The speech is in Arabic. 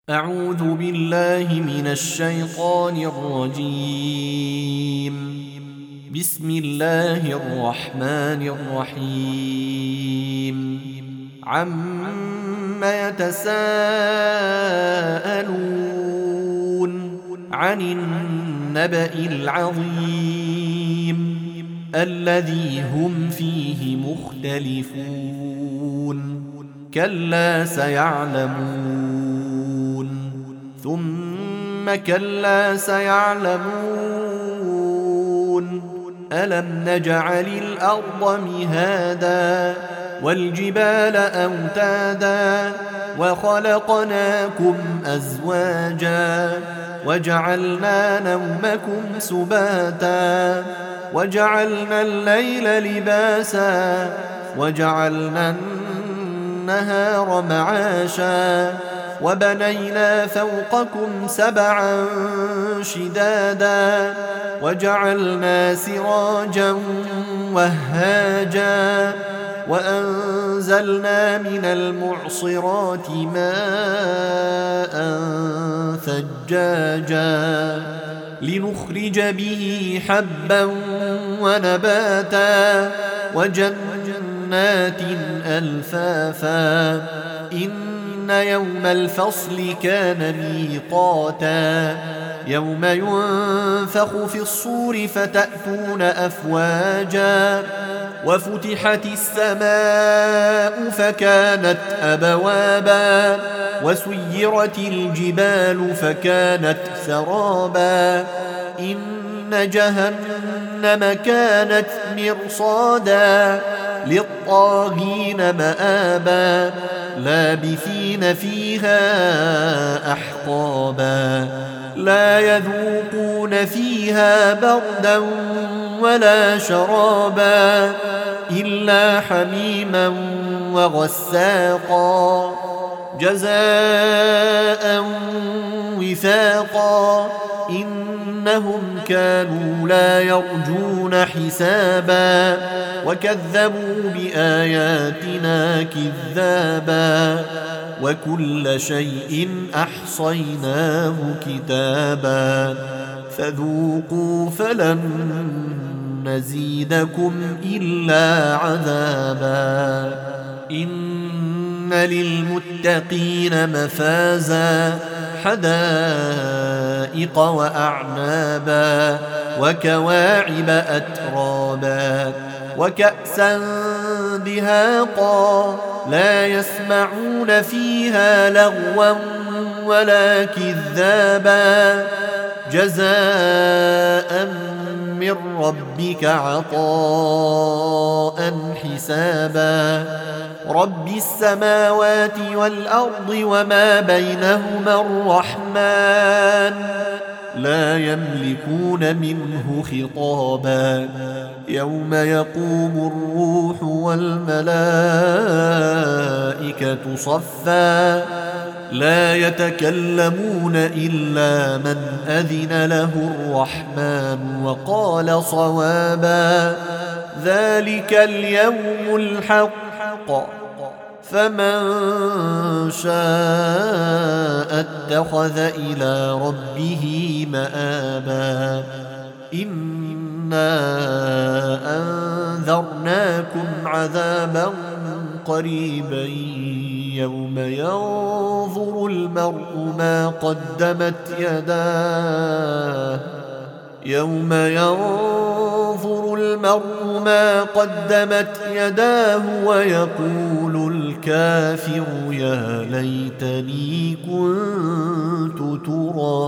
أعوذ بالله من الشيطان الرجيم. بسم الله الرحمن الرحيم. عم يتساءلون عن النبأ العظيم الذي هم فيه مختلفون. كلا سيعلمون ثم كلا سيعلمون ألم نجعل الأرض مهادا والجبال أوتادا وخلقناكم أزواجا وجعلنا نومكم سباتا وجعلنا الليل لباسا وجعلنا النهار معاشا وبنينا فوقكم سبعا شدادا وجعلنا سراجا وهاجا وأنزلنا من المعصرات ماء ثجاجا لنخرج به حبا ونباتا وجنات ألفافا إن يوم الفصل كان ميقاتا يوم ينفخ في الصور فتأتون أفواجا وفتحت السماء فكانت أبوابا وسيرت الجبال فكانت سرابا إن جهنم كانت مرصادا للطاغين مآبا لابثين فيها أحقابا لا يذوقون فيها بردا ولا شرابا إلا حميما وغساقا جزاء وفاقا إنهم كانوا لا يرجون حسابا وكذبوا بآياتنا كذابا وكل شيء أحصيناه كتابا فذوقوا فلن نزيدكم إلا عذابا إن للمتقين مفازا حدائق وأعنابا وكواعب أترابا وكأسا دهاقا لا يسمعون فيها لغوا ولا كذابا جزاء من ربك عطاء حسابا رب السماوات والأرض وما بينهما الرحمن لا يملكون منه خطابا يوم يقوم الروح والملائكة صفا لا يتكلمون إلا من أذن له الرحمن وقال صوابا ذلك اليوم الحق فمن شاء اتخذ إلى ربه مآبا إنا أنذرناكم عذابا قريبا يوم ينظر المرء ما قدمت يداه يوم ينظر المرء ما قدمت يداه ويقول الكافر يا ليتني كنت ترابا.